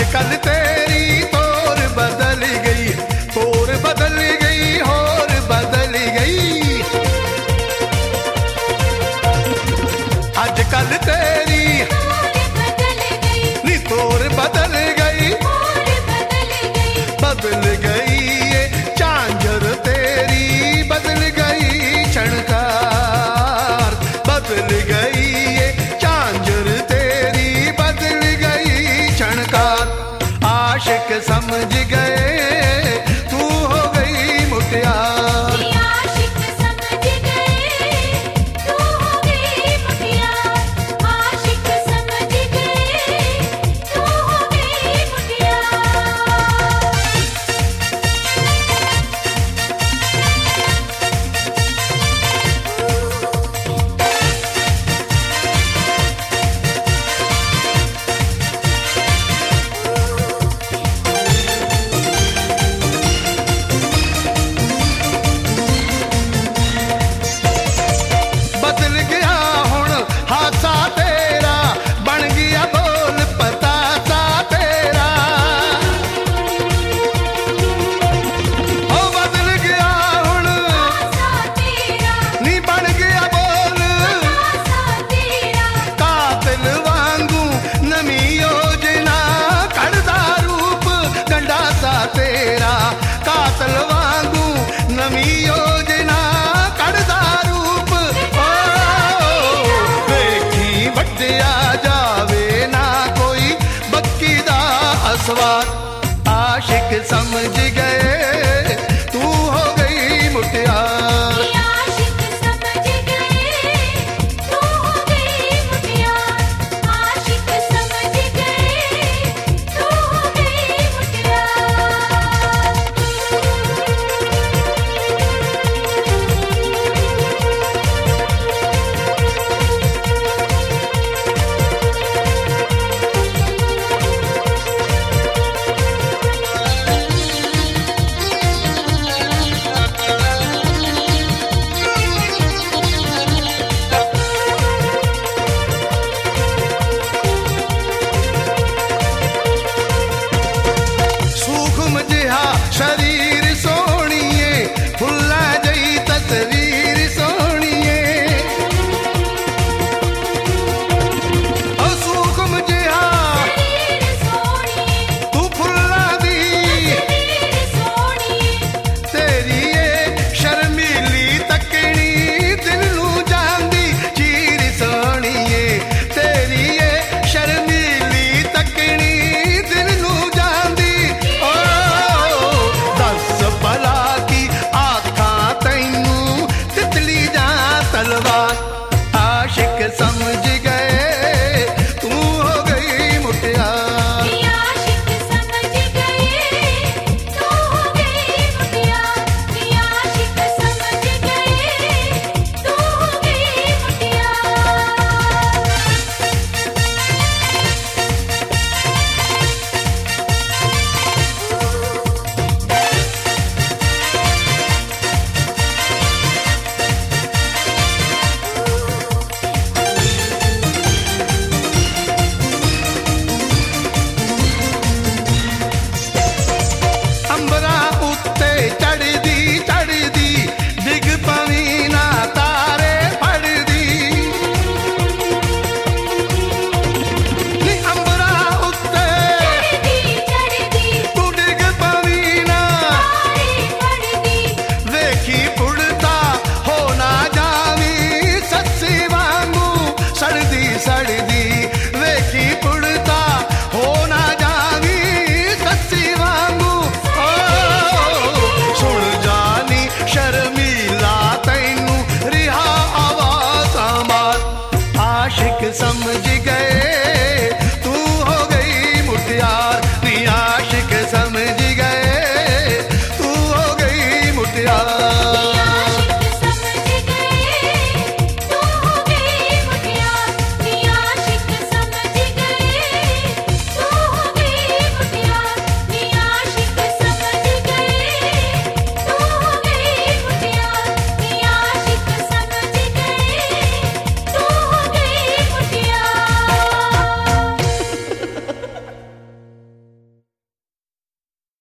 कल तेरी तोर बदल गई, तोर बदल गई, और बदल गई। आजकल तेरी नी तोर बदल गई, बदल गई ये झांझर तेरी, बदल गई क्षणकार, बदल गई ये झांझर तेरी, बदल गई क्षणकार। आशिक समझ गए तू हो गई मुटियार, आशिक समझ गए तू हो गई मुटियार, आशिक समझ गए तू हो गई मुटियार। बदल गया हुण हासा तेरा, बन गया बोल पतासा तेरा। ओ बदल गया हुण आसा तेरा, नी बन गया बोल, आसा तेरा, कातिल वांगू नवी योजना, कड़दा रूप गंडासा तेरा। कातिल वांगू नवी योजना, कड़दा रूप, देखी वड्डिया जावे ना कोई बक्की दा असवार। आशिक समझ गए